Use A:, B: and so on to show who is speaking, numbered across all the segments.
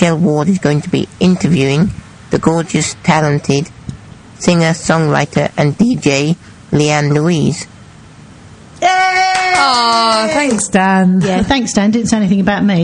A: Michelle Ward is going to be interviewing the gorgeous, talented singer, songwriter and DJ Leanne Louise.
B: Yay! Oh, thanks, Dan.
C: Yeah, thanks, Dan. Didn't say anything about me.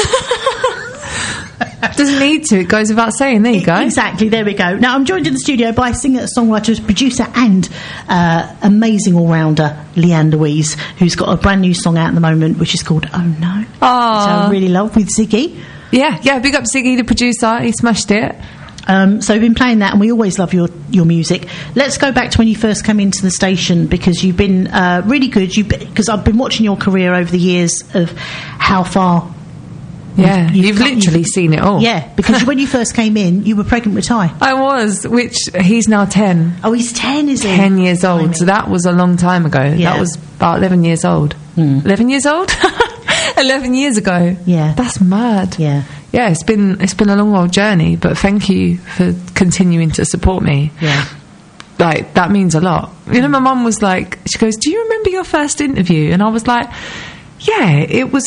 B: Doesn't need to. It goes without saying. There you go.
C: Exactly. There we go. Now, I'm joined in the studio by singer, songwriter, producer and amazing all-rounder Leanne Louise, who's got a brand new song out at the moment, which is called Oh No.
B: Oh,
C: so I really love, with Ziggy.
B: Yeah. Big up Ziggy, the producer. He smashed it.
C: So we've been playing that, and we always love your music. Let's go back to when you first came into the station, because you've been really good. Because I've been watching your career over the years of how far.
B: Yeah, you've literally seen it all.
C: Yeah, because when you first came in, you were pregnant with Ty.
B: I was, which he's now 10.
C: Oh, he's 10, is he?
B: 10 years old. So that was a long time ago. Yeah. That was about 11 years old. 11 years old? 11 years ago.
C: Yeah.
B: That's mad.
C: Yeah.
B: Yeah, it's been a long old journey, but thank you for continuing to support me.
C: Yeah.
B: Like, that means a lot. You know, my mum was like, she goes, do you remember your first interview? And I was like, yeah, it was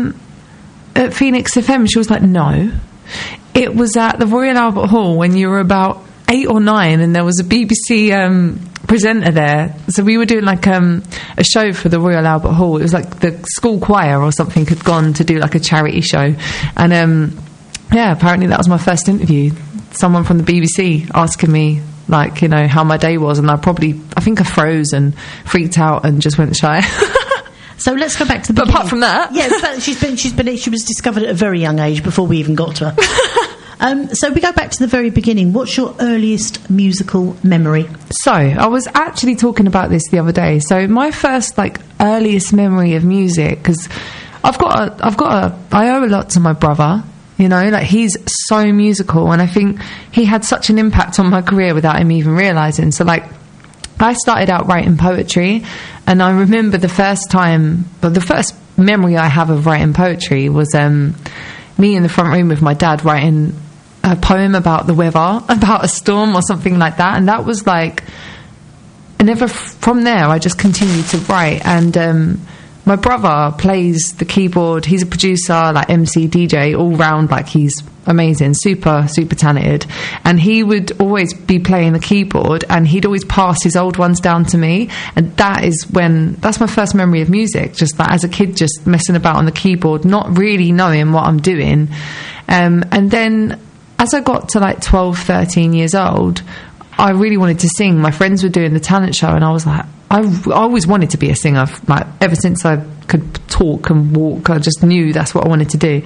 B: at Phoenix FM. She was like, no, it was at the Royal Albert Hall when you were about 8 or 9, and there was a BBC presenter there. So we were doing like a show for the Royal Albert Hall. It was like the school choir or something had gone to do like a charity show, and yeah, apparently that was my first interview. Someone from the BBC asking me, like, you know, how my day was, and I think I froze and freaked out and just went shy.
C: So let's go back to the
B: But
C: beginning.
B: apart from that,
C: yeah, she was discovered at a very young age before we even got to her. So we go back to the very beginning. What's your earliest musical memory?
B: So I was actually talking about this the other day. So my first earliest memory of music, because I owe a lot to my brother. You know, like, he's so musical, and I think he had such an impact on my career without him even realising. So I started out writing poetry, and I remember the first memory I have of writing poetry was me in the front room with my dad writing a poem about the weather, about a storm or something like that. And that was from there I just continued to write. And my brother plays the keyboard. He's a producer, MC, DJ, all round. He's amazing, super, super talented. And he would always be playing the keyboard, and he'd always pass his old ones down to me. And that's my first memory of music, just as a kid, just messing about on the keyboard, not really knowing what I'm doing. And then as I got to 12, 13 years old, I really wanted to sing. My friends were doing the talent show, and I was like, I always wanted to be a singer. Ever since I could talk and walk, I just knew that's what I wanted to do.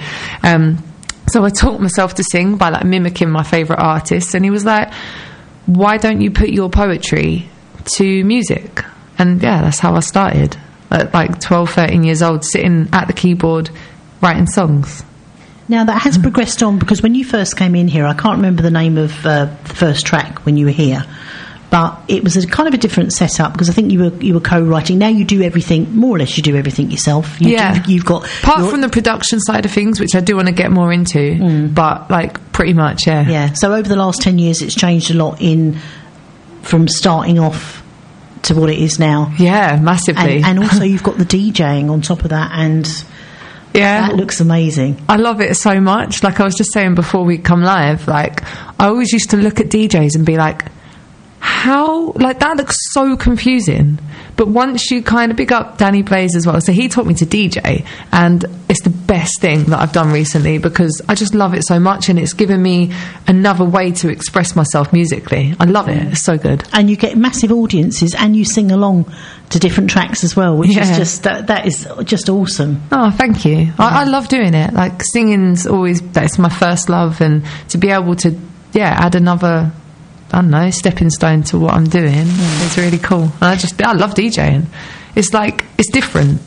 B: So I taught myself to sing by mimicking my favourite artists, and he was like, why don't you put your poetry to music? And yeah, that's how I started at 12, 13 years old, sitting at the keyboard writing songs.
C: Now that has progressed on, because when you first came in here, I can't remember the name of the first track when you were here, but it was a kind of a different setup, because I think you were co-writing. Now you do everything, more or less you do everything yourself. You've got...
B: Apart from the production side of things, which I do want to get more into, but pretty much, yeah.
C: Yeah, so over the last 10 years it's changed a lot from starting off to what it is now.
B: Yeah, massively.
C: And also you've got the DJing on top of that, and... Yeah, that looks amazing.
B: I love it so much. I was just saying before we come live, I always used to look at DJs and be like, how, that looks so confusing. But once you kind of pick up Danny Blaze as well, so he taught me to DJ, and it's the best thing that I've done recently, because I just love it so much, and it's given me another way to express myself musically. I love it. It's so good. And
C: you get massive audiences, and you sing along to different tracks as well, which is just that is just awesome.
B: Oh, thank you. I love doing it. Singing's that's my first love, and to be able to add another, I don't know, stepping stone to what I'm doing is really cool. And I love DJing. It's different.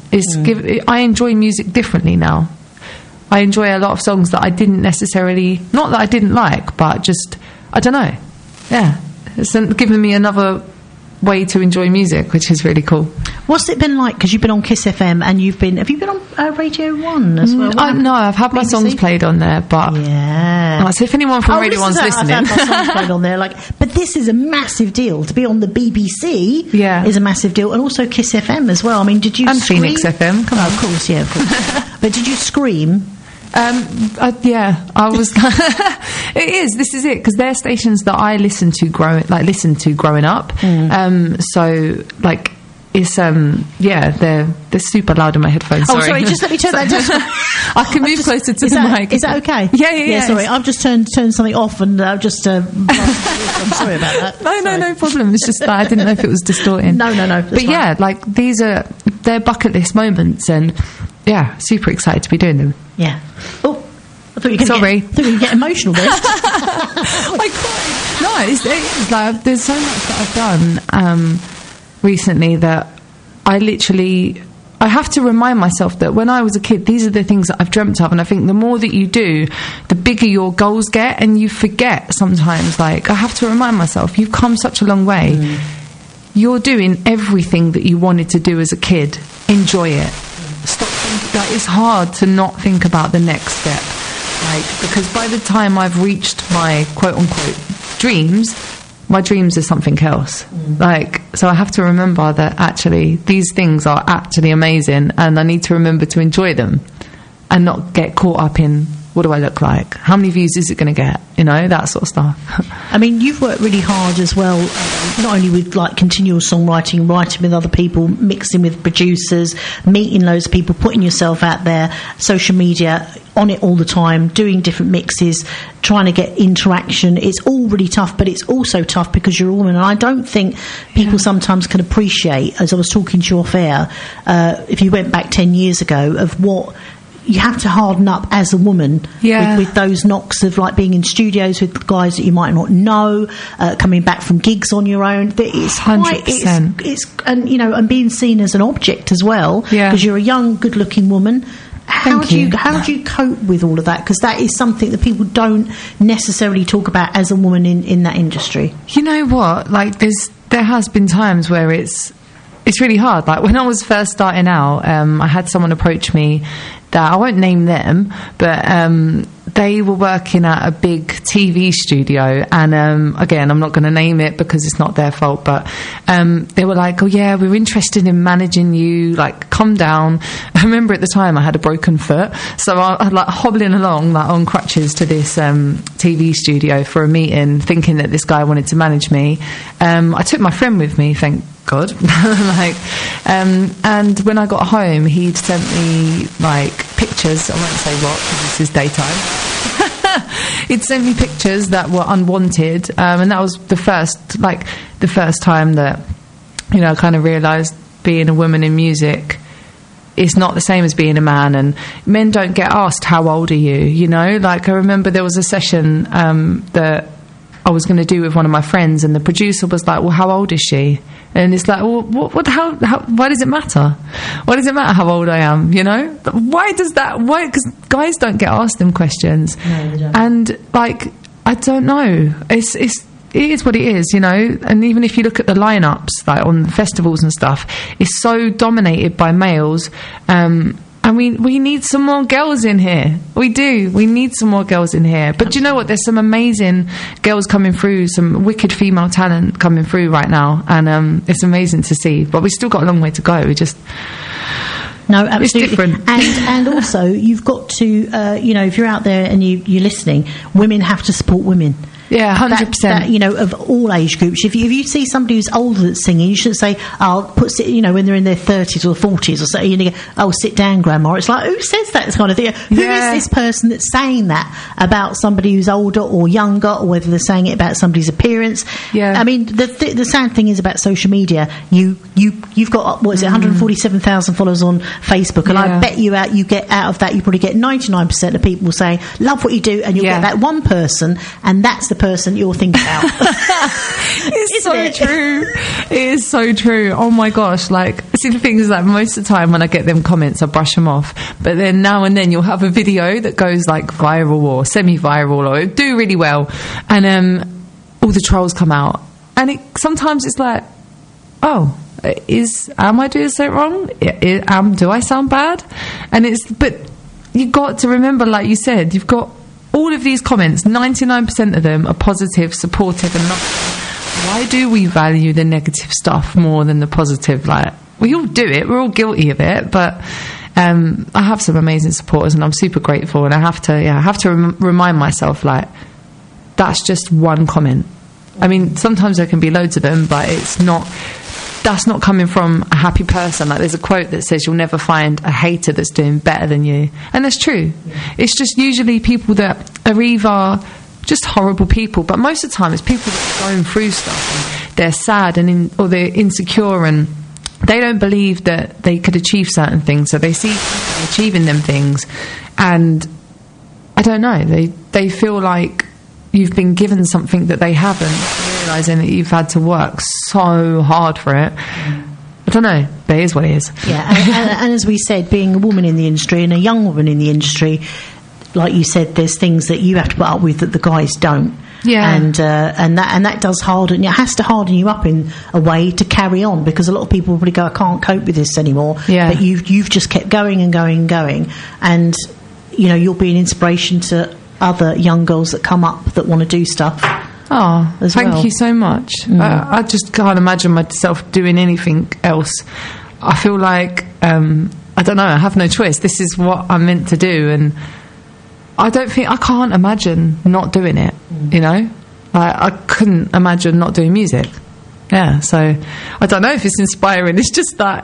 B: I enjoy music differently now. I enjoy a lot of songs that I didn't necessarily, not that I didn't like, but just, I don't know. Yeah, it's given me another way to enjoy music, which is really cool.
C: What's it been like? Because you've been on Kiss FM, and have you been on Radio 1 as well?
B: No, I've had my songs played on there, but so if anyone from Radio 1's listening,
C: I've had my songs played on there. But this is a massive deal to be on the BBC.
B: Yeah,
C: is a massive deal, and also Kiss FM as well. I mean, did you
B: and Phoenix FM?
C: Come on, of course, yeah, of course. But did you scream
B: I was. It is. This is it, because they're stations that I listened to growing up. So like. It's they're super loud in my headphones.
C: Oh, sorry, just let me turn that down.
B: I can move closer to the mic.
C: Is that okay?
B: Yeah.
C: Sorry, I've just turned something off, and I'm sorry about that.
B: No problem. It's just that I didn't know if it was distorting.
C: No.
B: But yeah, like they're bucket list moments, and yeah, super excited to be doing them.
C: Yeah. Oh, I thought you were going to get emotional there.
B: It's like there's so much that I've done recently that I have to remind myself that when I was a kid, these are the things that I've dreamt of. And I think the more that you do, the bigger your goals get, and you forget sometimes. Like, I have to remind myself, you've come such a long way. You're doing everything that you wanted to do as a kid. Enjoy it. Stop thinking, like, it's hard to not think about the next step. Like, because by the time I've reached my quote unquote dreams, my dreams are something else. Like, so I have to remember that actually these things are actually amazing, and I need to remember to enjoy them and not get caught up in, what do I look like? How many views is it going to get? You know, that sort of stuff.
C: I mean, you've worked really hard as well, not only with like continual songwriting, writing with other people, mixing with producers, meeting loads of people, putting yourself out there, social media, on it all the time, doing different mixes, trying to get interaction. It's all really tough, but it's also tough because you're a woman. And I don't think people sometimes can appreciate, as I was talking to you off air, if you went back 10 years ago, of what you have to harden up as a woman with those knocks of like being in studios with guys that you might not know, coming back from gigs on your own. It's
B: 100%.
C: It's and you know, and being seen as an object as well, because you're a young, good-looking woman. How do you cope with all of that? Because that is something that people don't necessarily talk about as a woman in that industry.
B: You know what? Like, there has been times where it's really hard. Like, when I was first starting out, I had someone approach me that I won't name them, but they were working at a big TV studio, and again, I'm not going to name it because it's not their fault, but they were like, oh yeah, we're interested in managing you, like, come down. I remember at the time I had a broken foot, so I was like hobbling along like on crutches to this TV studio for a meeting, thinking that this guy wanted to manage me. I took my friend with me, thank God. And when I got home, he'd sent me like pictures. I won't say what, because this is daytime. He'd sent me pictures that were unwanted, and that was the first time that, you know, I kind of realised being a woman in music is not the same as being a man, and men don't get asked how old are you. You know, like, I remember there was a session that I was going to do with one of my friends, and the producer was like, well, how old is she? And it's like, well, how why does it matter? Why does it matter how old I am? You know, why does that? Why? Because guys don't get asked them questions.
C: No, they don't.
B: And like, I don't know. It is what it is, you know. And even if you look at the lineups, like on festivals and stuff, it's so dominated by males. And we need some more girls in here. We do. We need some more girls in here. But do you know what? There's some amazing girls coming through, some wicked female talent coming through right now. And it's amazing to see. But we've still got a long way to go. We just...
C: No, absolutely.
B: It's different.
C: And also, you've got to, you know, if you're out there and you're listening, women have to support women.
B: Yeah, 100%.
C: That, you know, of all age groups. If you see somebody who's older that's singing, you shouldn't say, "Oh, you know, when they're in their 30s or 40s or so." You know, "Oh, sit down, Grandma." It's like, who says that kind of thing? Who is this person that's saying that about somebody who's older or younger, or whether they're saying it about somebody's appearance?
B: Yeah.
C: I mean, the sad thing is about social media. You've got, what is it, 147,000 followers on Facebook, and I bet you get out of that, you probably get 99% of people saying, "Love what you do," and you'll get that one person, and that's the person you're thinking about.
B: It's so true. It is so true. Oh my gosh. Like, see, the thing is that most of the time when I get them comments, I brush them off. But then now and then you'll have a video that goes like viral or semi-viral or do really well, and all the trolls come out, and sometimes it's like, oh, am I doing something wrong? Do I sound bad? But you got to remember, like you said, you've got all of these comments, 99% of them are positive, supportive, and not. Why do we value the negative stuff more than the positive? Like, we all do it, we're all guilty of it, but I have some amazing supporters, and I'm super grateful. And I have to remind myself, like, that's just one comment. I mean, sometimes there can be loads of them, but that's not coming from a happy person. Like, there's a quote that says you'll never find a hater that's doing better than you, and that's true. It's just usually people that are either just horrible people, but most of the time it's people that are going through stuff and they're sad or they're insecure, and they don't believe that they could achieve certain things, so they see people achieving them things, and I don't know, they feel like you've been given something that they haven't, realising that you've had to work so hard for it. I don't know, but it is what it is.
C: Yeah, and as we said, being a woman in the industry and a young woman in the industry, like you said, there's things that you have to put up with that the guys don't.
B: Yeah,
C: and that does harden. It has to harden you up in a way to carry on, because a lot of people probably go, I can't cope with this anymore.
B: Yeah.
C: But you've just kept going and going and going, and you know, you'll be an inspiration to other young girls that come up that want to do stuff.
B: Oh, thank you so much. I just can't imagine myself doing anything else. I feel like I don't know, I have no choice. This is what I'm meant to do, and I can't imagine not doing it. You know, I couldn't imagine not doing music. Yeah, so I don't know if it's inspiring. It's just that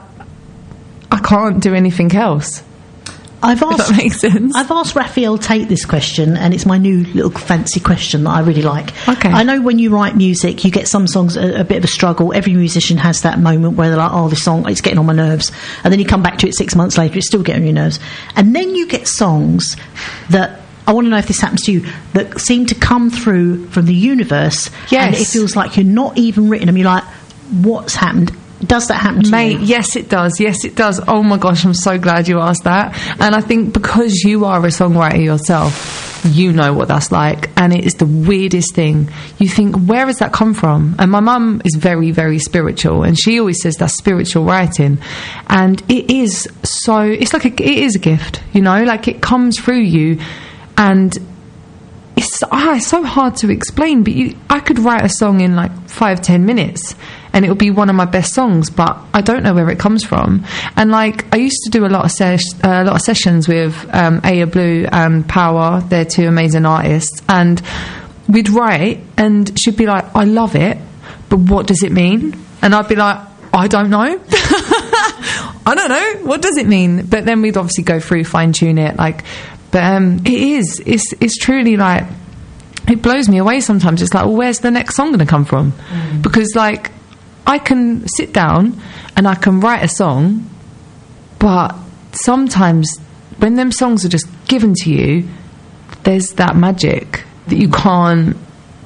B: I can't do anything else. If that makes sense.
C: I've asked Raphael Tate this question, and it's my new little fancy question that I really like.
B: Okay.
C: I know when you write music, you get some songs a bit of a struggle. Every musician has that moment where they're like, oh, this song, it's getting on my nerves. And then you come back to it 6 months later, it's still getting on your nerves. And then you get songs that, I want to know if this happens to you, that seem to come through from the universe.
B: Yes.
C: And it feels like you're not even written them. You're like, what's happened? Does that happen to you?
B: Yes, it does. Yes, it does. Oh my gosh, I'm so glad you asked that. And I think because you are a songwriter yourself, you know what that's like. And it is the weirdest thing. You think, where has that come from? And my mum is very, very spiritual, and she always says that's spiritual writing. And it is so, it's like it is a gift, you know, like it comes through you, and it's so hard to explain, but I could write a song in like 5-10 minutes and it will be one of my best songs, but I don't know where it comes from. And like, I used to do a lot of sessions with Aya Blue and Power. They're two amazing artists, and we'd write and she'd be like, I love it, but what does it mean? And I'd be like, I don't know. I don't know, what does it mean? But then we'd obviously go through, fine tune it, like, but it's truly like, it blows me away sometimes. It's like, well, where's the next song going to come from? Because like, I can sit down and I can write a song, but sometimes when them songs are just given to you, there's that magic that you can't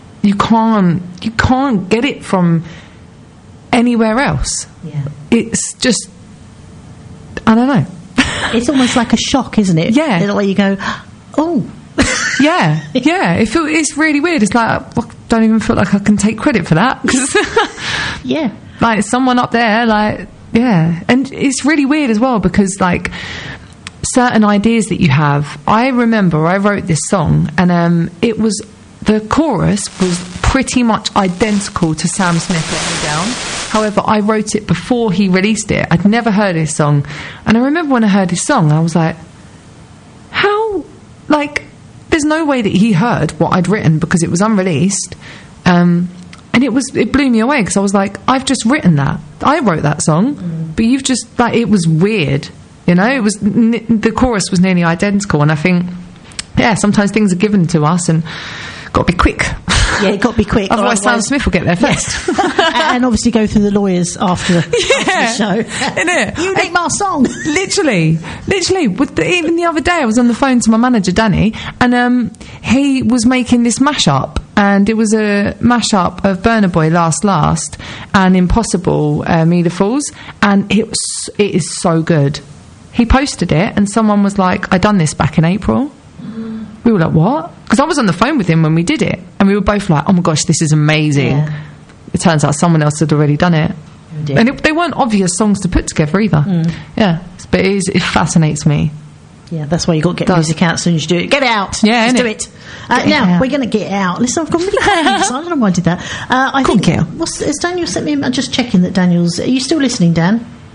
B: get it from anywhere else.
C: Yeah.
B: It's just, I don't know.
C: It's almost like a shock, isn't it?
B: Yeah.
C: The way you go, oh.
B: Yeah. It's really weird. It's like, I don't even feel like I can take credit for that.
C: Yeah.
B: Like, someone up there, like, yeah. And it's really weird as well, because like, certain ideas that you have, I remember I wrote this song, and the chorus was pretty much identical to Sam Smith Let Me Down. However, I wrote it before he released it. I'd never heard his song, and I remember when I heard his song, I was like, how, like, there's no way that he heard what I'd written, because it was unreleased. And it blew me away, because I was like, I've just written that. I wrote that song, but you've just, like, it was weird, you know. It was, the chorus was nearly identical, and I think, yeah, sometimes things are given to us, and got to be quick.
C: Yeah, it got to be quick.
B: Otherwise, Sam Smith will get there first.
C: Yeah. And obviously go through the lawyers after the show.
B: Innit?
C: You nicked my song.
B: Literally. Even the other day, I was on the phone to my manager, Danny, and he was making this mashup. And it was a mashup of Burna Boy, Last, and Impossible, Me the Fools. And it is so good. He posted it, and someone was like, I done this back in April. We were like, what? Because I was on the phone with him when we did it, and we were both like, oh my gosh, this is amazing. Yeah. It turns out someone else had already done it. And they weren't obvious songs to put together either. Yeah, but it fascinates me.
C: Yeah, that's why you got to get music out as soon as you do it. Get it out.
B: Yeah,
C: do it. Now, we're going to get out. Listen, I've got really crazy. I don't know why I did that. I think, is Daniel sent me, I'm just checking that Daniel's, are you still listening, Dan?
B: Of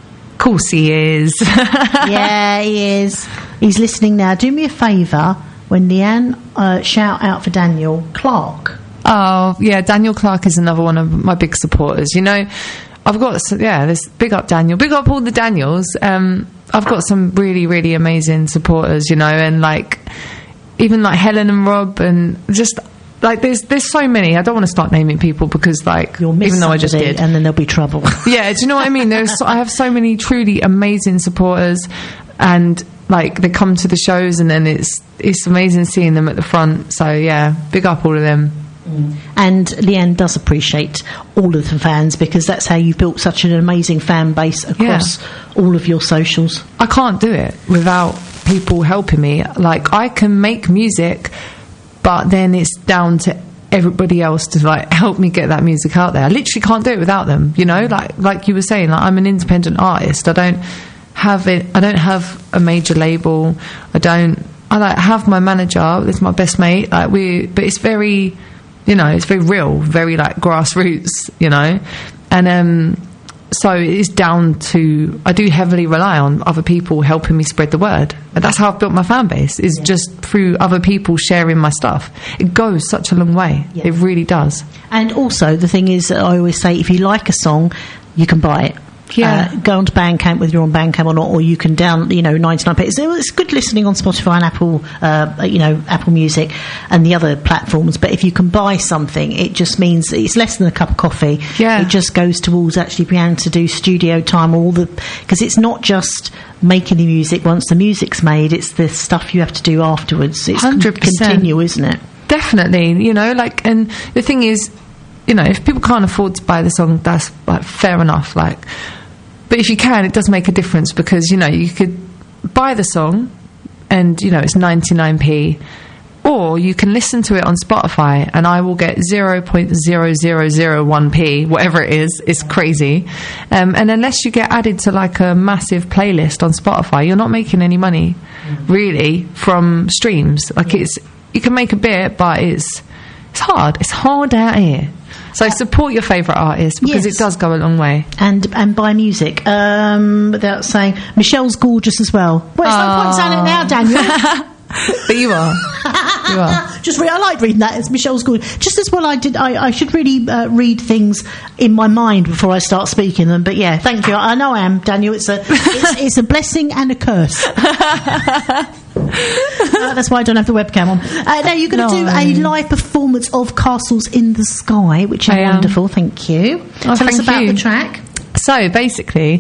B: course he is.
C: Yeah, he is. He's listening now. Do me a favour when Leanne shout out for Daniel Clark.
B: Oh, yeah, Daniel Clark is another one of my big supporters. You know, I've got, this big up Daniel, big up all the Daniels. I've got some really, really amazing supporters, you know, and like, even like Helen and Rob, and just like there's so many. I don't want to start naming people because like,
C: You'll miss
B: even though I just did,
C: and then there'll be trouble.
B: Yeah, do you know what I mean? I have so many truly amazing supporters, and like they come to the shows, and then it's amazing seeing them at the front. So yeah, big up all of them.
C: And Leanne does appreciate all of the fans, because that's how you've built such an amazing fan base across all of your socials.
B: I can't do it without people helping me. Like, I can make music, but then it's down to everybody else to like help me get that music out there. I literally can't do it without them, you know, like you were saying, like, I'm an independent artist. I don't have a major label. I have my manager, it's my best mate, but it's very, you know, it's very real, very like grassroots, you know. And so it's down to, I do heavily rely on other people helping me spread the word. And that's how I've built my fan base, is just through other people sharing my stuff. It goes such a long way. Yeah. It really does.
C: And also, the thing is, I always say, if you like a song, you can buy it.
B: Yeah.
C: Go onto Bandcamp, whether you're on Bandcamp or not, or you can 99p. It's good listening on Spotify and Apple, Apple Music and the other platforms. But if you can buy something, it just means it's less than a cup of coffee.
B: Yeah.
C: It just goes towards actually being able to do studio time, because it's not just making the music once the music's made. It's the stuff you have to do afterwards. It's
B: 100%.
C: Continue, isn't it?
B: Definitely. You know, like, and the thing is, you know, if people can't afford to buy the song, that's like fair enough. Like, but if you can, it does make a difference, because, you know, you could buy the song and, you know, it's 99p, or you can listen to it on Spotify and I will get 0.0001p, whatever it is. It's crazy. And unless you get added to like a massive playlist on Spotify, you're not making any money really from streams. Like, you can make a bit, but it's hard. It's hard out here. So support your favourite artist, because it does go a long way.
C: And buy music. Without saying, Michelle's gorgeous as well. Well, it's no point saying it now, Daniel.
B: But you are. You are.
C: I like reading that. It's Michelle's gorgeous. Just as well, I should really read things in my mind before I start speaking them. But yeah, thank you. I know I am, Daniel. It's a blessing and a curse. That's why I don't have the webcam on. Now you're going to do a live performance of Castles in the Sky, which is wonderful. Thank you. Tell us about the track.
B: So basically,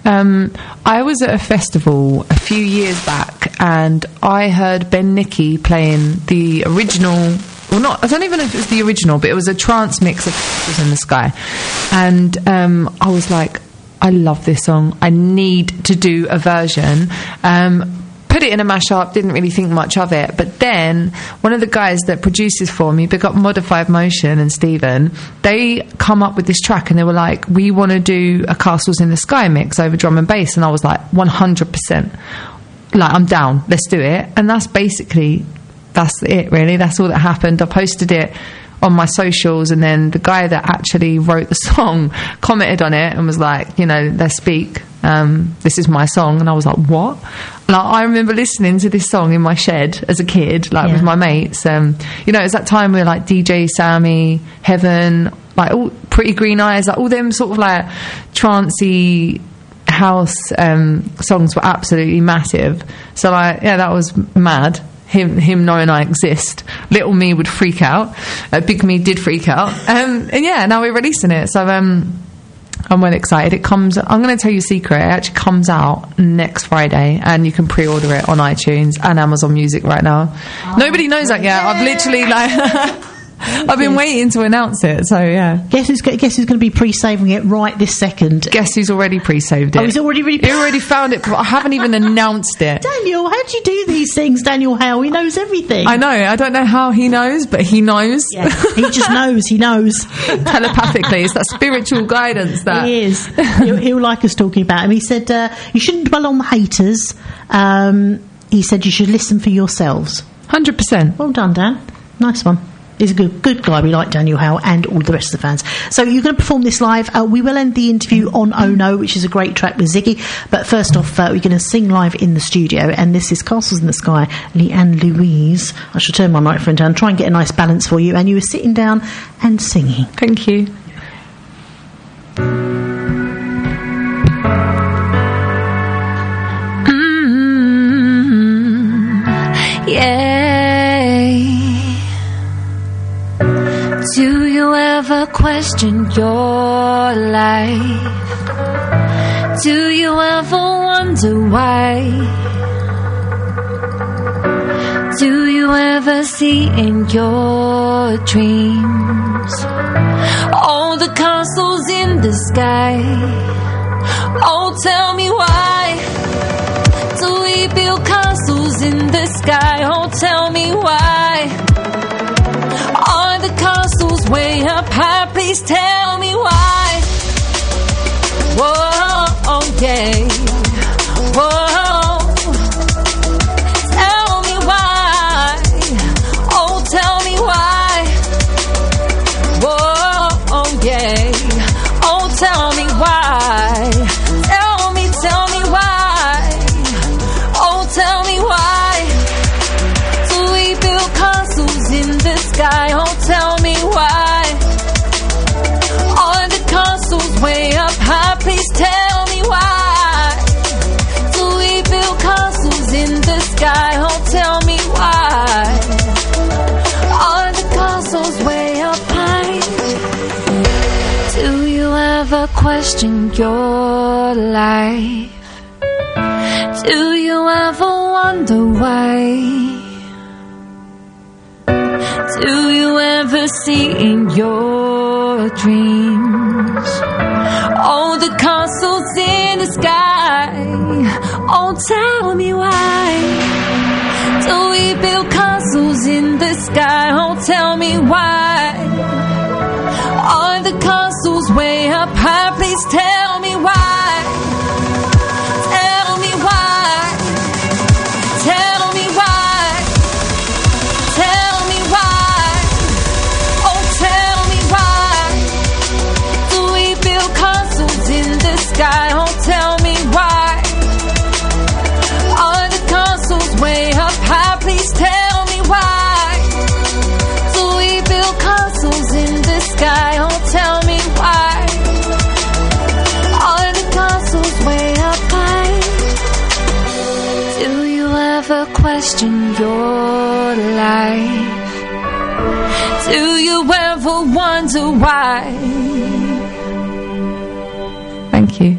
B: I was at a festival a few years back, and I heard Ben Nicky playing the original. Well, not, I don't even know if it was the original, but it was a trance mix of Castles in the Sky. And I was like, I love this song. I need to do a version. Put it in a mashup, didn't really think much of it. But then one of the guys that produces for me, big up Modified Motion and Stephen, they come up with this track and they were like, we want to do a Castles in the Sky mix over drum and bass. And I was like, 100%. Like, I'm down, let's do it. And that's it really. That's all that happened. I posted it on my socials, and then the guy that actually wrote the song commented on it and was like, you know, let's speak. This is my song. And I was like, what? Like, I remember listening to this song in my shed as a kid, like with my mates. You know, it's that time where like DJ Sammy, Heaven, like all Pretty Green Eyes, like all them sort of like trancey house songs were absolutely massive. So like, yeah, that was mad. Him knowing I exist. Little me would freak out. Big me did freak out. And yeah, now we're releasing it. So I'm well excited. I'm going to tell you a secret. It actually comes out next Friday, and you can pre-order it on iTunes and Amazon Music right now. Nobody knows that yet. I've literally I've been waiting to announce it, so yeah.
C: Guess who's going to be pre-saving it right this second?
B: Guess who's already pre-saved it?
C: Oh, he's already
B: He already found it, but I haven't even announced it.
C: Daniel, how do you do these things, Daniel Hale? He knows everything.
B: I know. I don't know how he knows, but he knows.
C: Yeah, he just knows. He knows.
B: Telepathically. It's that spiritual guidance that...
C: He is. He'll like us talking about him. He said, you shouldn't dwell on the haters. He said you should listen for yourselves.
B: 100%.
C: Well done, Dan. Nice one. He's a good guy. We like Daniel Howe and all the rest of the fans. So you're going to perform this live. We will end the interview on Oh No, which is a great track with Ziggy. But first off, we're going to sing live in the studio. And this is Castles in the Sky, Leanne Louise. I shall turn my microphone down, try and get a nice balance for you. And you were sitting down and singing.
B: Thank you.
D: Do you ever question your life? Do you ever wonder why? Do you ever see in your dreams all the castles in the sky? Oh, tell me why do we build castles in the sky? Oh, tell me why are the castles way up high? Please tell me why. Whoa, oh yeah. Whoa, tell me why. Oh, tell me why. Whoa, oh yeah. Oh, tell me why. Tell me why. Oh, tell me why do we build castles in the sky? Oh, tell me why are the castles way up high? Please tell me why do we build castles in the sky? Oh, tell me why are the castles way up high? Do you ever question your life? Do you ever wonder why? Do you ever see in your dreams all the castles in the sky? Oh, tell me why do we build castles in the sky? Oh, tell me why are the castles way up high? Please tell me why. Tell me why. Tell me why. Tell me why. Oh, tell me why do we build castles in the sky? Oh, tell me why are the castles way up high? Please tell me why do we build castles in the sky? Oh, tell me why are the castles way up high? Do you ever question your life? Do you ever wonder why?
B: Thank you.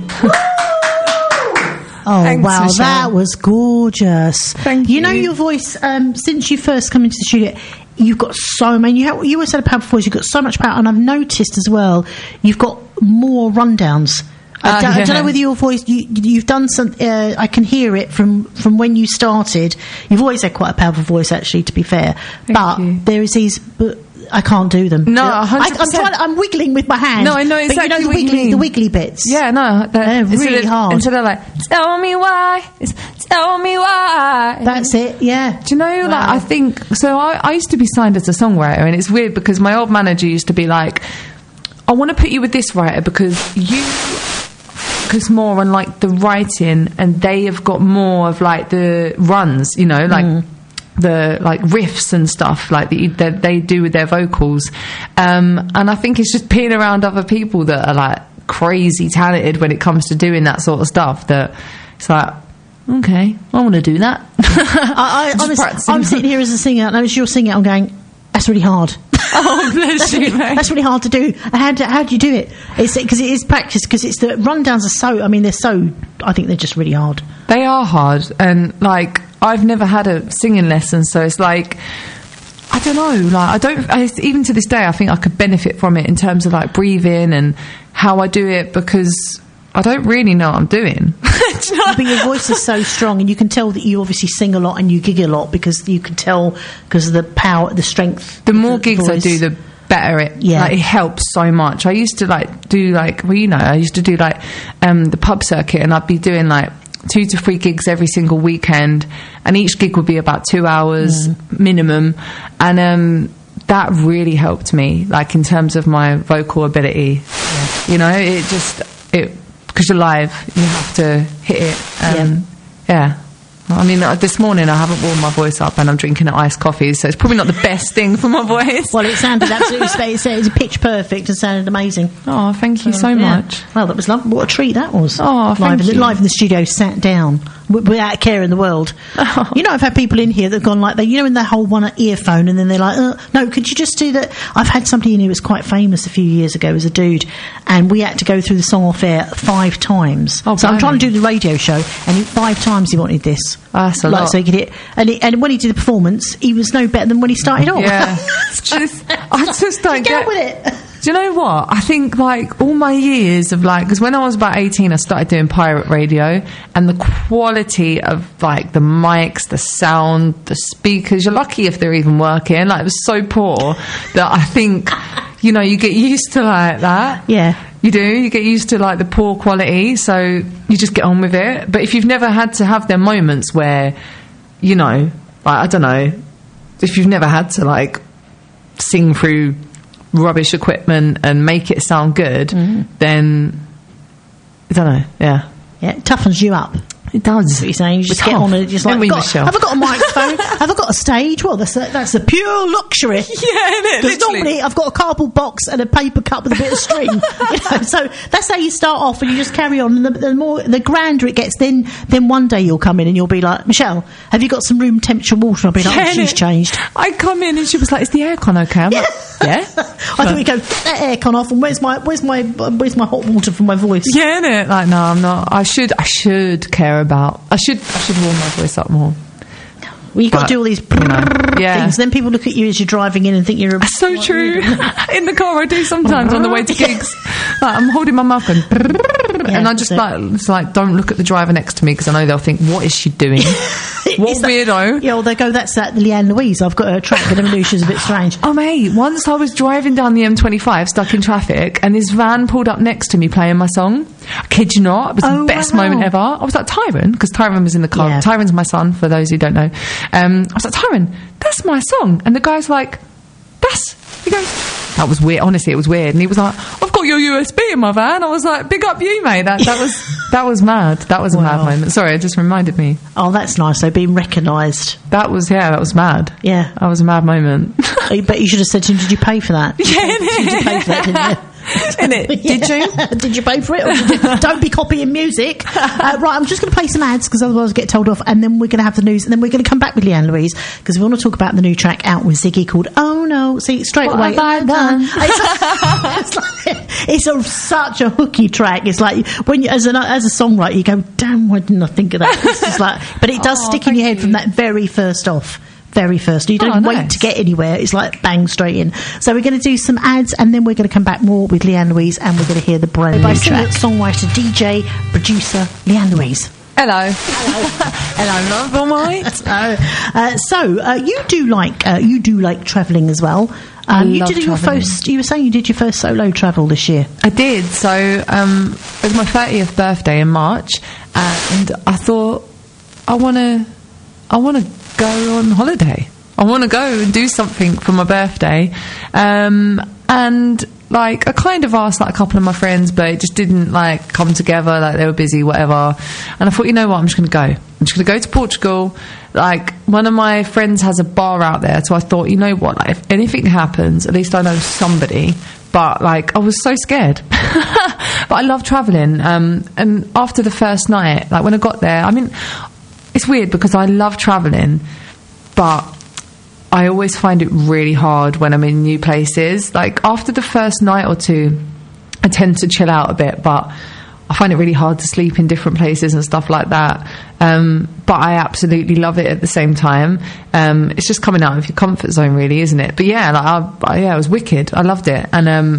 C: Oh,
B: Thanks,
C: wow,
B: Michelle.
C: that was gorgeous.
B: Thank
C: You know,
B: you.
C: your voice, since you first come into the studio, you've got so many. You always had a powerful voice. You've got so much power. And I've noticed as well, you've got more rundowns. I don't know whether your voice, you've done some, I can hear it from when you started. You've always had quite a powerful voice, actually, to be fair. But
B: you.
C: there is these, but I can't do them.
B: No,
C: I'm wiggling with my hands.
B: No, I know exactly
C: but you know
B: what you mean.
C: the wiggly bits.
B: Yeah, no,
C: They're really hard.
B: Instead of like, tell me why, it's tell me why.
C: That's it, yeah.
B: Do you know,
C: Wow.
B: like, I think, so I used to be signed as a songwriter, and it's weird because my old manager used to be like, I want to put you with this writer because you focus more on, like, the writing, and they have got more of, like, the runs, you know, like, the, like, riffs and stuff, like, that they do with their vocals. And I think it's just being around other people that are, like, crazy talented when it comes to doing that sort of stuff that it's like, okay, I want to do that.
C: I'm sitting here as a singer, and as you're singing it, I'm going, that's really hard.
B: Oh, bless you, mate.
C: That's really hard to do. How do you do it? It's because it is practice. Because it's the rundowns are so. I mean, they're so. I think they're just really hard.
B: They are hard, and like I've never had a singing lesson, so it's like I don't know. Like even to this day, I think I could benefit from it in terms of like breathing and how I do it because I don't really know what I'm doing. Do you know?
C: But your voice is so strong, and you can tell that you obviously sing a lot and you gig a lot because you can tell because of the power, the strength.
B: The
C: of
B: more gigs
C: voice.
B: I do, the better it.
C: Yeah.
B: Like, it helps so much. I used to like do like I used to do like the pub circuit, and I'd be doing like 2 to 3 gigs every single weekend, and each gig would be about 2 hours minimum. And that really helped me, like in terms of my vocal ability. You know, because you're live, you have to hit it. Yeah. I mean, this morning I haven't warmed my voice up and I'm drinking an iced coffee, so it's probably not the best thing for my voice.
C: Well, it sounded absolutely it's pitch perfect and sounded amazing.
B: Oh, thank you so much.
C: Well, that was lovely. What a treat that was.
B: Oh, thank you.
C: Live in the studio, sat down without a care in the world.
B: Oh.
C: You know, I've had people in here that have gone like, when they hold one earphone and then they're like, no, could you just do that? I've had somebody in here who was quite famous a few years ago as a dude, and we had to go through the song off air 5 times.
B: Oh,
C: so I'm trying to do the radio show, and 5 times he wanted this.
B: That's a lot.
C: So he could hit, and when he did the performance, he was no better than when he started off.
B: Yeah. I just don't
C: get with it.
B: Do you know what? I think, like, all my years of, like, because when I was about 18, I started doing pirate radio, and the quality of, like, the mics, the sound, the speakers, you're lucky if they're even working. Like, it was so poor that I think, you know, you get used to, like, that.
C: Yeah.
B: You do. You get used to, like, the poor quality, so you just get on with it. But if you've never had to have them moments where, you know, like, I don't know, if you've never had to, like, sing through rubbish equipment and make it sound good, then I don't know. Yeah,
C: it toughens you up.
B: It does.
C: That's what you're saying. You just get on it. Just like, have I got a microphone? Have I got a stage? Well, that's a pure luxury.
B: Yeah, isn't it?
C: Because normally I've got a cardboard box and a paper cup with a bit of string. So that's how you start off, and you just carry on. And the grander it gets, then one day you'll come in and you'll be like, Michelle, have you got some room temperature water? I'll be like, she's changed.
B: I come in and she was like, is the aircon okay? I'm like, yeah.
C: I thought we go, that aircon off, and where's my hot water for my voice?
B: Yeah, innit? Like, no, I'm not. I should care about. I should warm my voice up more.
C: Well, you've got to do all these things. Then people look at you as you're driving in and think you're
B: so true. In the car, I do sometimes on the way to gigs. Like, I'm holding my mouth and I just like don't look at the driver next to me because I know they'll think, what is she doing? What weirdo?
C: Yeah, well, they go, that's that Leanne Louise. I've got her track, but I knew she was a bit strange.
B: Oh, mate, once I was driving down the M25, stuck in traffic, and this van pulled up next to me playing my song. I kid you not, it was the best moment ever. I was like, Tyron, because Tyron was in the car. Yeah. Tyron's my son, for those who don't know. I was like, Tyron, that's my song. And the guy's like, he goes, that was weird. Honestly, it was weird. And he was like, I've got your USB in my van. I was like, big up you, mate. That was mad. That was a mad moment. Sorry, it just reminded me.
C: Oh, that's nice. So being recognised.
B: That was mad.
C: Yeah.
B: That was a mad moment.
C: But you should have said to him, did you pay for that?
B: Yeah,
C: did you pay for that, didn't you?
B: Innit? Did you?
C: Did you pay for it? Or don't be copying music. Right, I'm just going to play some ads because otherwise I'll get told off, and then we're going to have the news, and then we're going to come back with Leanne Louise because we want to talk about the new track out with Ziggy called Oh No. See, straight
B: what
C: away.
B: Have I done?
C: It's such a hooky track. It's like when you, as a songwriter, you go, damn, why didn't I think of that? It's just like, but it does stick in your head from that very first off. Very first. You don't wait to get anywhere. It's like bang straight in. So we're going to do some ads, and then we're going to come back more with Leanne Louise, and we're going to hear the brand new track. Songwriter, DJ, producer Leanne Louise.
B: Hello. Hello, love. All right.
C: So you do like travelling as well. You did your first. You were saying you did your first solo travel this year.
B: I did. So it was my 30th birthday in March, and I thought I want to go on holiday. I want to go and do something for my birthday, and like I kind of asked like a couple of my friends, but it just didn't like come together. Like they were busy, whatever. And I thought, you know what, I'm just going to go. I'm just going to go to Portugal. Like one of my friends has a bar out there, so I thought, you know what, like if anything happens, at least I know somebody. But like I was so scared. But I love traveling. And after the first night, like when I got there, I mean, it's weird because I love traveling, but I always find it really hard when I'm in new places. Like after the first night or two, I tend to chill out a bit, but I find it really hard to sleep in different places and stuff like that. But I absolutely love it at the same time. It's just coming out of your comfort zone, really, isn't it? But yeah, like it was wicked. I loved it, and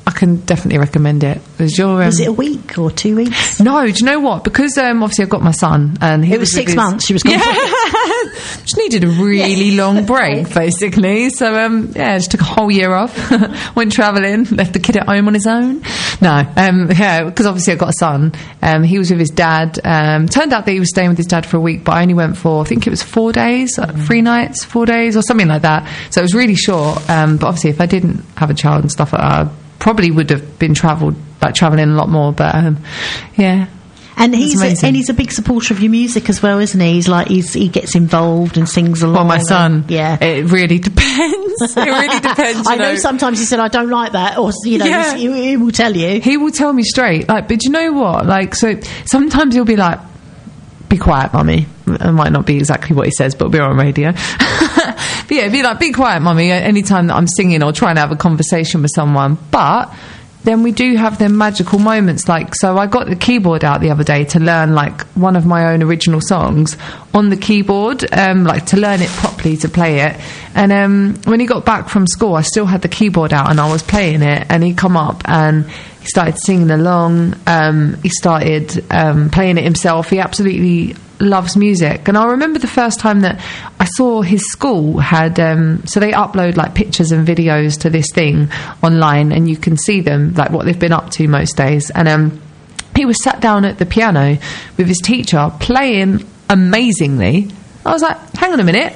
B: I can definitely recommend it.
C: Was it a week or 2 weeks?
B: No, do you know what? Because obviously I've got my son, and
C: it was 6 months. She was gone.
B: Just needed a really long break, basically. So just took a whole year off. Went travelling, left the kid at home on his own. No, because obviously I've got a son. He was with his dad. Turned out that he was staying with his dad for a week, but I only went for, I think it was 4 days, 3 nights, 4 days, or something like that. So it was really short. But obviously, if I didn't have a child and stuff like that, I probably would have been travelling a lot more. But yeah.
C: And he's a big supporter of your music as well, isn't he? He gets involved and sings along.
B: Well, my son,
C: yeah,
B: it really depends. It really depends.
C: I know sometimes he said, "I don't like that," or he will tell you.
B: He will tell me straight. But you know what? So sometimes he'll be like, "Be quiet, mummy." It might not be exactly what he says, but we're on radio. But yeah, be like, "Be quiet, mummy," anytime that I'm singing or trying to have a conversation with someone. But then we do have them magical moments. So I got the keyboard out the other day to learn one of my own original songs on the keyboard, to learn it properly, to play it. And when he got back from school, I still had the keyboard out and I was playing it, and he come up and he started singing along. He started playing it himself. He absolutely loves music. And I remember the first time that I saw his school had so they upload pictures and videos to this thing online, and you can see them what they've been up to most days. And he was sat down at the piano with his teacher playing amazingly. I was like, hang on a minute,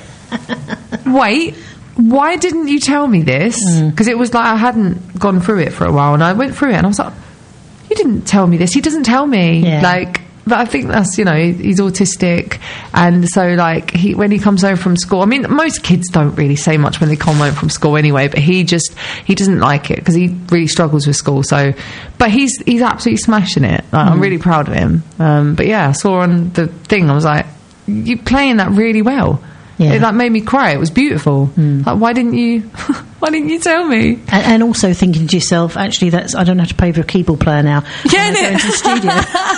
B: wait, why didn't you tell me this? Because it was I hadn't gone through it for a while, and I went through it and I was like, you didn't tell me this. He doesn't tell me. But I think that's, he's autistic. And so, when he comes home from school, I mean, most kids don't really say much when they come home from school anyway, but he doesn't like it because he really struggles with school. So, but he's absolutely smashing it. I'm really proud of him. But yeah, I saw on the thing, I was like, you're playing that really well. Yeah. It made me cry. It was beautiful. Why didn't you tell me?
C: And also thinking to yourself, actually, I don't have to pay for a keyboard player now.
B: Yeah,
C: go into the studio.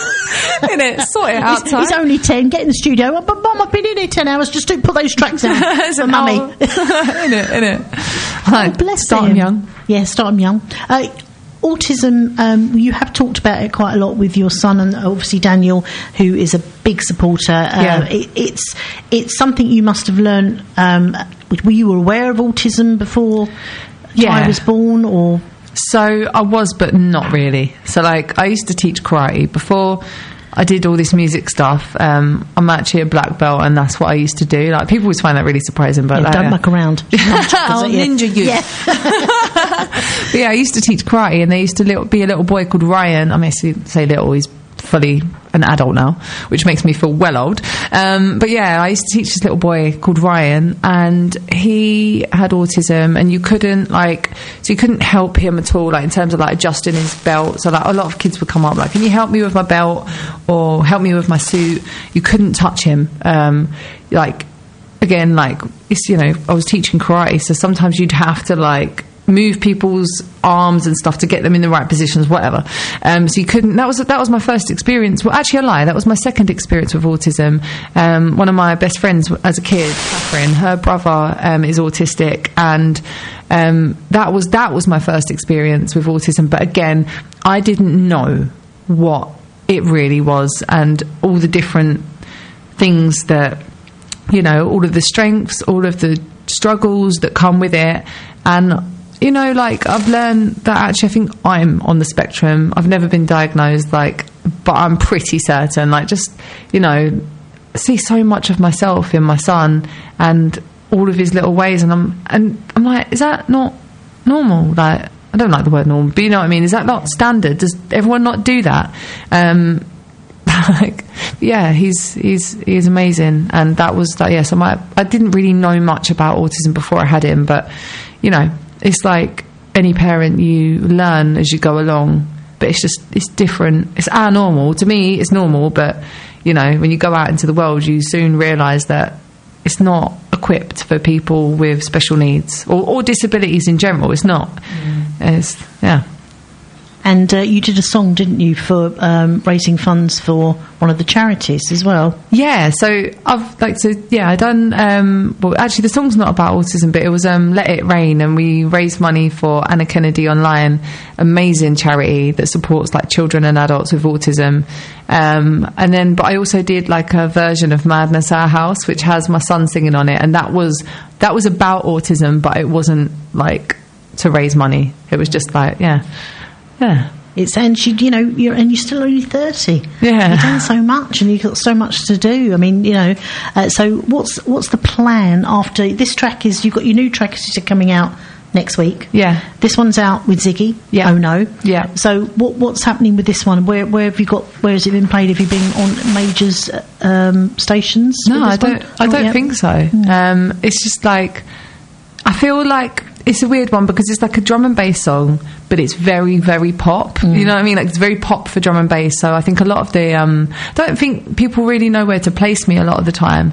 B: Innit? Sort it out.
C: He's only 10. Get in the studio. Oh, but Mum, I've been in here 10 hours. Just put those tracks out for Mummy.
B: Innit?
C: Bless
B: start him young.
C: Yeah, start him young. Autism, you have talked about it quite a lot with your son, and obviously Daniel, who is a big supporter. It's something you must have learned. Were you aware of autism before I was born, or?
B: So I was, but not really. So I used to teach karate before I did all this music stuff. I'm actually a black belt, and that's what I used to do. People always find that really surprising, but
C: don't muck around.
B: I'll ninja you.
C: Yeah.
B: But yeah, I used to teach karate, and there used to be a little boy called Ryan. I mean, I say little, he's fully an adult now, which makes me feel well old. But yeah, I used to teach this little boy called Ryan, and he had autism, and you couldn't so you couldn't help him at all, in terms of adjusting his belt. So a lot of kids would come up can you help me with my belt or help me with my suit? You couldn't touch him. Again, it's, I was teaching karate, so sometimes you'd have to move people's arms and stuff to get them in the right positions, whatever. So you couldn't. That was my first experience. Well, actually, I lie. That was my second experience with autism. One of my best friends as a kid, Catherine, her brother is autistic, and that was my first experience with autism. But again, I didn't know what it really was, and all the different things that all of the strengths, all of the struggles that come with it, and. I've learned that actually I think I'm on the spectrum. I've never been diagnosed, but I'm pretty certain. See so much of myself in my son and all of his little ways, and I'm like, is that not normal? I don't like the word normal, but you know what I mean? Is that not standard? Does everyone not do that? Yeah, he's amazing, and that was So I didn't really know much about autism before I had him, but it's like any parent, you learn as you go along, but it's different. It's our normal. To me, it's normal, but when you go out into the world, you soon realise that it's not equipped for people with special needs or disabilities in general. It's not.
C: And you did a song, didn't you, for raising funds for one of the charities as well?
B: Yeah, so I done, well, actually the song's not about autism, but it was Let It Rain, and we raised money for Anna Kennedy Online, amazing charity that supports like children and adults with autism. But I also did like a version of Madness Our House, which has my son singing on it, and that was about autism, but it wasn't like to raise money. It was just like, yeah.
C: You're still only 30.
B: Yeah,
C: you've done so much, and you've got so much to do. I mean, so what's the plan after this track? Is you've got your new track is coming out next week?
B: Yeah,
C: this one's out with Ziggy.
B: Yeah.
C: Oh no.
B: Yeah.
C: So what's happening with this one? Where have you got? Where has it been played? Have you been on majors stations?
B: No, I don't think so. It's just like, I feel like it's a weird one because it's like a drum and bass song, but it's very, very pop. You know what I mean? Like, it's very pop for drum and bass. So I think a lot of the don't think people really know where to place me a lot of the time.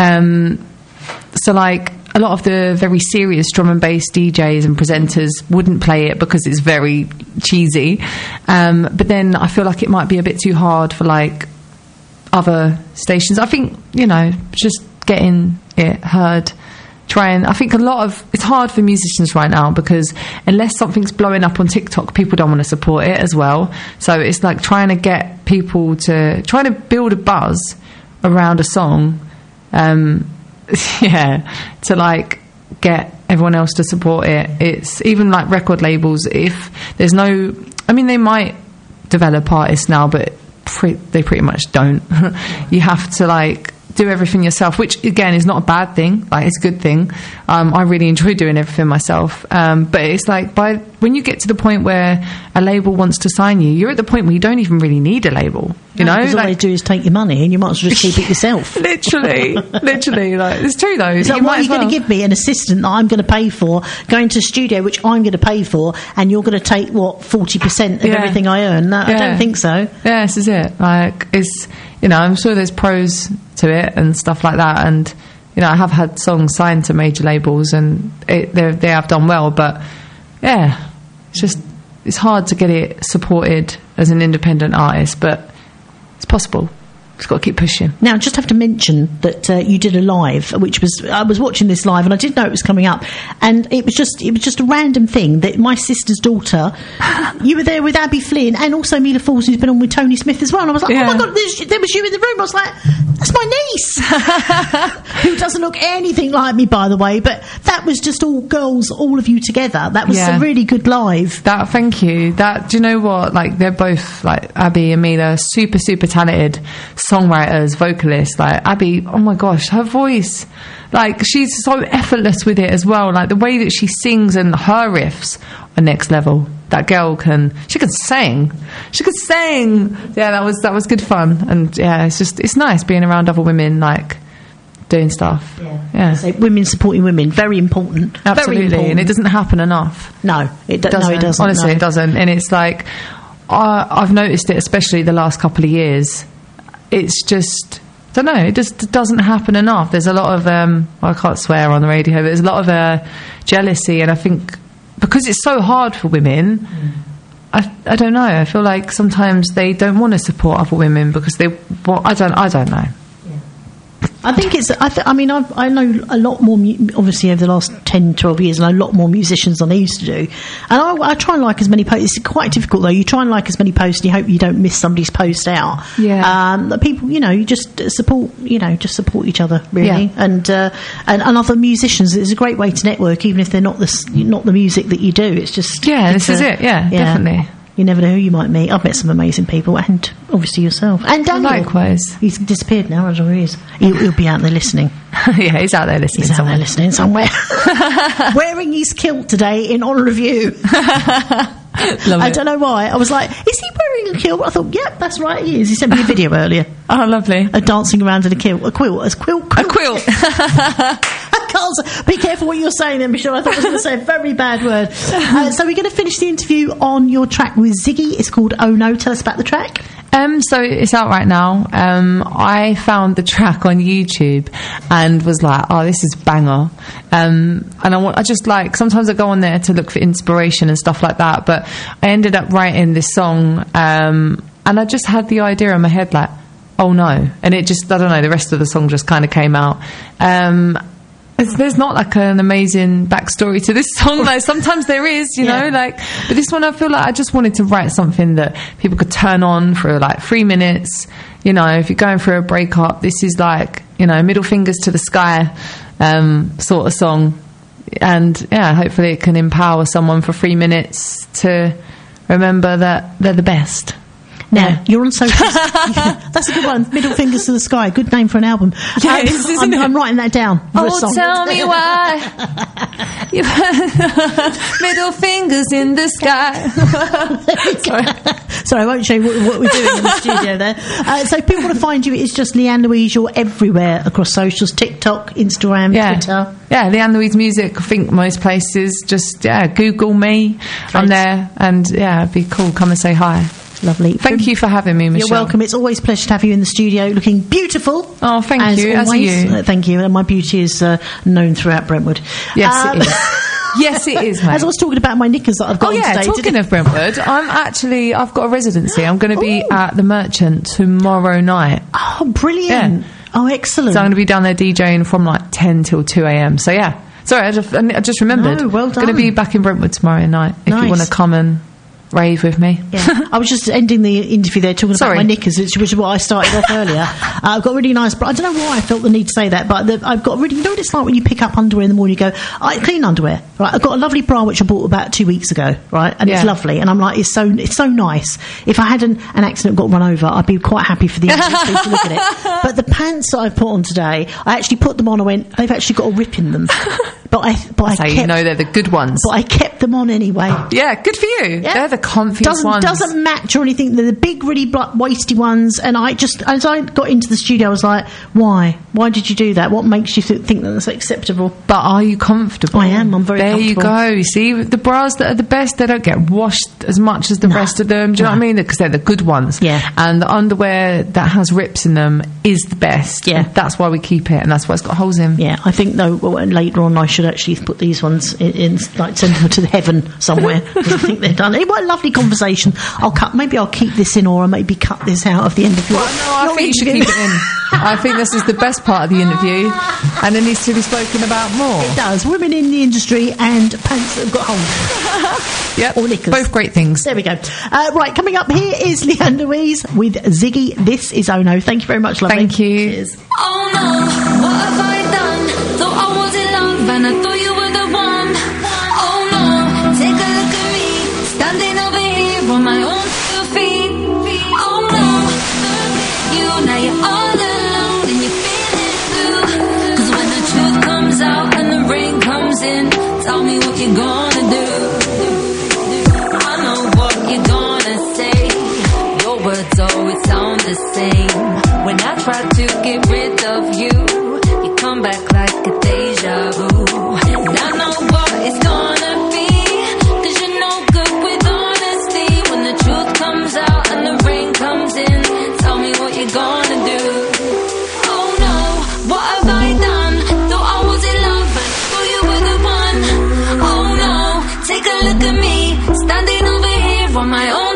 B: So like a lot of the very serious drum and bass DJs and presenters wouldn't play it because it's very cheesy. But then I feel like it might be a bit too hard for like other stations. I think, just getting it heard. I think it's hard for musicians right now because unless something's blowing up on TikTok, people don't want to support it as well. So it's like trying to build a buzz around a song, to like get everyone else to support it. It's even like record labels, if there's no, I mean, they might develop artists now, but they pretty much don't. You have to like do everything yourself, which again is not a bad thing. Like, it's a good thing. I really enjoy doing everything myself. But it's like when you get to the point where a label wants to sign you, you're at the point where you don't even really need a label.
C: Because all they do is take your money, and you might as well just keep it yourself.
B: literally. Like, it's true though.
C: So what are you going to give me? An assistant that I'm going to pay for, going to a studio which I'm going to pay for, and you're going to take 40% of everything I earn? No, I don't think so.
B: Yeah, this is it. Like, it's, I'm sure there's pros to it and stuff like that, and I have had songs signed to major labels, and they have done well, but it's hard to get it supported as an independent artist, but it's possible. Just got to keep pushing.
C: Now, I just have to mention that you did a live, which was, I was watching this live and I didn't know it was coming up, and it was just a random thing that my sister's daughter, you were there with Abby Flynn and also Mila Falls, who's been on with Tony Smith as well, and I was like, oh my God, there was you in the room. I was like, that's my niece, who doesn't look anything like me, by the way, but that was just all girls, all of you together. That was a really good live.
B: Thank you. Do you know what? Like, they're both, like, Abby and Mila, super, super talented songwriters, vocalists. Like, Abby, oh my gosh, her voice, like, she's so effortless with it as well. Like, the way that she sings and her riffs are next level. That girl can sing. Yeah, that was good fun. And it's nice being around other women, like, doing stuff. Yeah.
C: So women supporting women, very important.
B: Absolutely. Very important. And it doesn't happen enough.
C: No, it doesn't.
B: Honestly, it doesn't. And it's like, I've noticed it, especially the last couple of years. It's just, I don't know, it just doesn't happen enough. There's a lot of, I can't swear on the radio, but there's a lot of jealousy, and I think because it's so hard for women, I don't know, I feel like sometimes they don't want to support other women because I don't know.
C: I think it's. I mean, I know a lot more. Obviously, over the last 10, 12 years, I know a lot more musicians than I used to do. And I try and like as many posts. It's quite difficult though. You try and like as many posts, and you hope you don't miss somebody's post out. Yeah. People, you just support. Support each other really, and other musicians. It's a great way to network, even if they're not the music that you do. It's just
B: this is it. Yeah, definitely.
C: You never know who you might meet. I've met some amazing people, and obviously yourself. And Daniel.
B: Likewise.
C: He's disappeared now, I don't know where he is. He'll be out there listening.
B: Yeah, he's out there listening somewhere.
C: He's out there listening somewhere. Wearing his kilt today in honour of you. I don't know why. I was like, is he wearing a kilt? I thought, yep, that's right, he is. He sent me a video earlier.
B: Oh, lovely.
C: Dancing around in a kilt. A quilt. A quilt. Be careful what you're saying then, Michelle. I thought I was going to say a very bad word. So we're going to finish the interview on your track with Ziggy. It's called Oh No. Tell us about the track.
B: So it's out right now. I found the track on YouTube and was like, oh, this is banger. And I just like, sometimes I go on there to look for inspiration and stuff like that, but I ended up writing this song, and I just had the idea in my head like, oh no. And it just, I don't know, the rest of the song just kind of came out. There's not like an amazing backstory to this song. Like sometimes there is, you know, like, but this one I feel like I just wanted to write something that people could turn on for like 3 minutes. You know, if you're going through a breakup, this is like, you know, middle fingers to the sky sort of song. And yeah, hopefully it can empower someone for 3 minutes to remember that they're the best.
C: Now, you're on social... That's a good one. Middle fingers to the sky. Good name for an album.
B: Yeah, isn't it?
C: I'm writing that down. For a song.
B: Tell me why. Middle fingers in the sky.
C: Sorry, I won't show you what we're doing in the studio there. So if people want to find you, it's just Leanne Louise. You're everywhere across socials. TikTok, Instagram, Twitter.
B: Yeah, Leanne Louise Music. I think most places. Just, Google me. Great. I'm there. And, it'd be cool. Come and say hi.
C: Lovely.
B: Thank you for having me, Michelle.
C: You're welcome. It's always a pleasure to have you in the studio, looking beautiful.
B: Oh, thank you.
C: As always.
B: You.
C: Thank you. And my beauty is known throughout Brentwood.
B: Yes, it is. Yes, it is, mate.
C: As I was talking about my knickers that I've got today.
B: Talking of Brentwood, I've got a residency. I'm going to be at the Merchant tomorrow night.
C: Oh, brilliant.
B: Yeah.
C: Oh, excellent.
B: So I'm going to be down there DJing from like 10 till 2 a.m. So yeah. Sorry, I just remembered.
C: No, well done.
B: Going to be back in Brentwood tomorrow night if you want to come and rave with me.
C: Yeah. I was just ending the interview there talking about my knickers, which is what I started off earlier. I've got really nice, but I don't know why I felt the need to say that, but I've got really, you know what it's like when you pick up underwear in the morning, you go, clean underwear, right? I've got a lovely bra which I bought about 2 weeks ago, right? And it's lovely, and I'm like, it's so nice. If I had an accident, got run over, I'd be quite happy for the agency to look at it. But the pants that I put on today, I actually put them on, I went, they've actually got a rip in them. But I kept,
B: you know they're the good ones.
C: But I kept them on anyway.
B: Yeah, good for you. Yeah. They're the comfiest ones.
C: Doesn't match or anything. They're the big, really waisty ones. And I just, as I got into the studio, I was like, why? Why did you do that? What makes you think that that's acceptable?
B: But are you comfortable?
C: I am. I'm very comfortable.
B: There you go. You see, the bras that are the best, they don't get washed as much as the rest of them. Do you know what I mean? Because they're the good ones.
C: Yeah.
B: And the underwear that has rips in them is the best.
C: Yeah.
B: And that's why we keep it, and that's why it's got holes in.
C: Yeah. I think, though, later on I should actually put these ones in like send them to heaven somewhere, because I think they're done. What a lovely conversation. Maybe I'll keep this in, or I'll maybe cut this out of the end of your
B: I think you should keep it in. I think this is the best part of the interview, and it needs to be spoken about more.
C: It does. Women in the industry and pants that have got holes.
B: Yep.
C: Or knickers.
B: Both great things.
C: There we go. Right, coming up here is Leanne Louise with Ziggy. This is Oh No. Thank you very much, lovely.
B: Thank you.
C: Cheers.
D: Oh no, what have I done? Thought I was in love and I thought you were the one. Oh no, take a look at me, standing over here on my own 2 feet. Oh no, you now you're all alone and you feel it too. 'Cause when the truth comes out and the rain comes in, tell me what you're gonna do. I know what you're gonna say. Your words always sound the same. When I try to get rid of you, you come back like a deja vu. And I know what it's gonna be, 'cause you're no good with honesty. When the truth comes out and the rain comes in, tell me what you're gonna do. Oh no, what have I done? Thought I was in love, but thought you were the one. Oh no, take a look at me, standing over here on my own.